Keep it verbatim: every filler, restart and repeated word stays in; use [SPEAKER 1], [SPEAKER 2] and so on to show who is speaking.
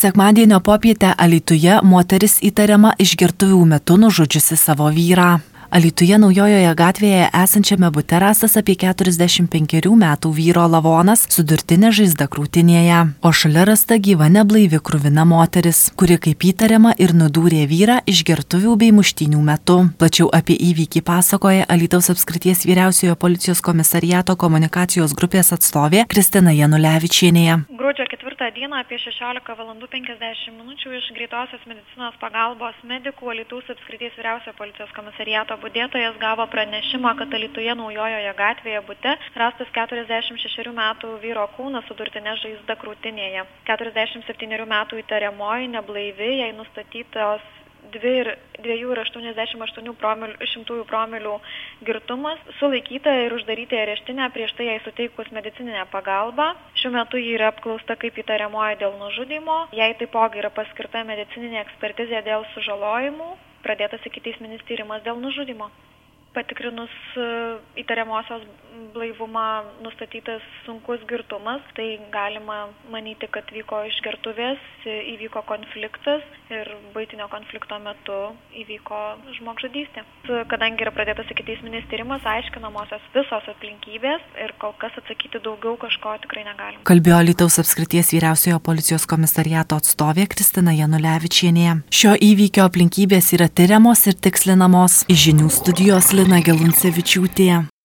[SPEAKER 1] Sekmadienio popietę Alytuje moteris įtariama išgertuvių metu nužudžiusi savo vyrą. Alytuje Naujojoje gatvėje esančiame bute rastas apie keturiasdešimt penkerių metų vyro lavonas su durtine žaizda krūtinėje, o šalia rasta gyva neblaivi kruvina moteris, kuri kaip įtariama ir nudūrė vyrą išgertuvių bei muštynių metu. Plačiau apie įvykį pasakoja Alytaus apskrities vyriausiojo policijos komisariato komunikacijos grupės atstovė Kristina Janulevičienė.
[SPEAKER 2] Gruodžio ketvirtą dieną apie šešiolika valandų penkiasdešimt minučių iš greitosios medicinos pagalbos medikų Alytaus apskrities vyriausiojo policijos komisariato budėtojas gavo pranešimą, kad Alytuje Naujojoje gatvėje bute rastas keturiasdešimt šešerių metų vyro kūnas su durtine žaizda krūtinėje. keturiasdešimt septynerių metų įtariamoji neblaivi, jai nustatytos dviejų ir aštuoniasdešimt aštuonių šimtųjų promilių girtumas, sulaikyta ir uždaryta į areštinę prieš tai jai suteikus medicininę pagalbą. Šiuo metu ji yra apklausta kaip įtariamoji dėl nužudymo, jai taipogi yra paskirta medicininė ekspertizė dėl sužalojimų, pradėtas ikiteisminis tyrimas dėl nužudymo. Patikrinus įtariamosios blaivumą nustatytas sunkus girtumas, tai galima manyti, kad vyko išgertuvės, įvyko konfliktas ir buitinio konflikto metu įvyko žmogžudystė. Kadangi yra pradėtas ikiteisminis tyrimas, aiškinamosios visos aplinkybės ir kol kas atsakyti daugiau kažko tikrai negalima.
[SPEAKER 1] Kalbėjo Alytaus apskrities vyriausiojo policijos komisariato atstovė Kristina Janulevičienė. Šio įvykio aplinkybės yra tiriamos ir tikslinamos. Iš žinių studijos Lina Geluncevičiūtė.